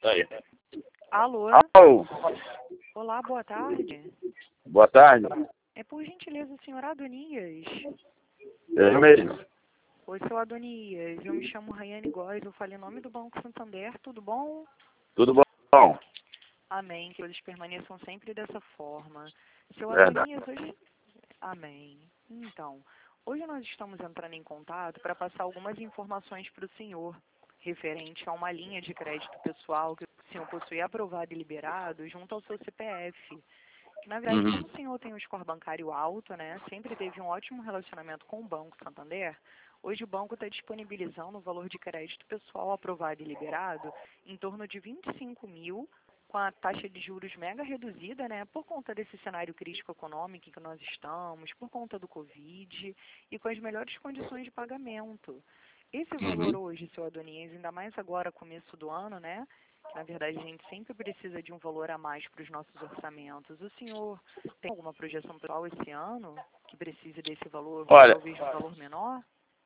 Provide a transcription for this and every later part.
Aí. Alô? Alô, Olá, boa tarde. boa tarde. É por gentileza o senhor Adonias. Eu mesmo. Oi, seu Adonias. Eu me chamo Rayane Góes, eu falei em nome do Banco Santander, tudo bom? Tudo bom? Amém, que eles permaneçam sempre dessa forma. Seu Verdade. Adonias, hoje... Amém. Então, hoje nós estamos entrando em contato para passar algumas informações para o senhor, referente a uma linha de crédito pessoal que o senhor possui aprovado e liberado junto ao seu CPF. Na verdade, como o senhor tem um score bancário alto, né, sempre teve um ótimo relacionamento com o Banco Santander, hoje o banco está disponibilizando o valor de crédito pessoal aprovado e liberado em torno de 25 mil, com a taxa de juros mega reduzida, né, por conta desse cenário crítico econômico em que nós estamos, por conta do Covid e com as melhores condições de pagamento. Esse valor hoje, seu Adonias, ainda mais agora, começo do ano, né, que na verdade a gente sempre precisa de um valor a mais para os nossos orçamentos. O senhor tem alguma projeção pessoal esse ano que precise desse valor, Olha, talvez um valor menor?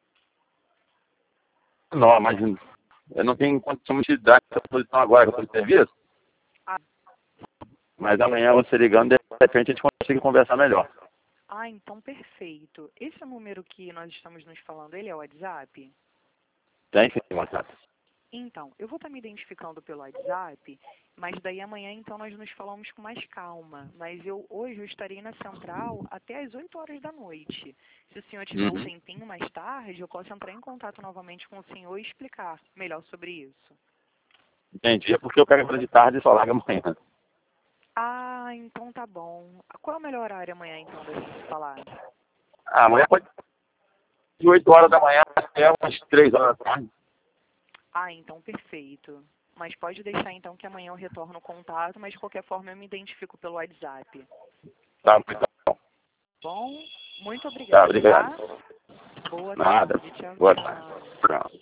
não, mas eu não tenho condição de dar essa posição agora, que eu estou de serviço. Ah, Mas amanhã você ligando, de repente a gente consegue conversar melhor. então perfeito. Esse número que nós estamos nos falando, ele é o WhatsApp? Tem sim, WhatsApp. Então, eu vou estar me identificando pelo WhatsApp, mas daí amanhã então nós nos falamos com mais calma. Mas hoje eu estarei na central até às 8 horas da noite. Se o senhor tiver um tempinho mais tarde, eu posso entrar em contato novamente com o senhor e explicar melhor sobre isso. Entendi. É porque eu pego ela de tarde e só larga amanhã. Ah, então tá bom. Qual é o melhor horário amanhã então da gente se falar? Amanhã pode ser de 8 horas da manhã até umas 3 horas da tarde. Ah, então perfeito. Mas pode deixar então que amanhã eu retorno o contato, mas de qualquer forma eu me identifico pelo WhatsApp. Tá, muito bom. Bom, muito Tá, obrigada, obrigado. tá? Boa Nada. tarde, tchau, Boa tchau. tarde. Tchau.